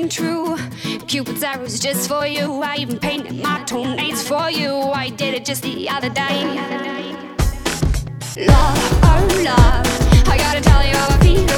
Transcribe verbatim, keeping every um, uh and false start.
came true. Cupid's arrows just for you. I even painted my toenails for you. I did it just the other day. Love, oh love, I gotta tell you how I feel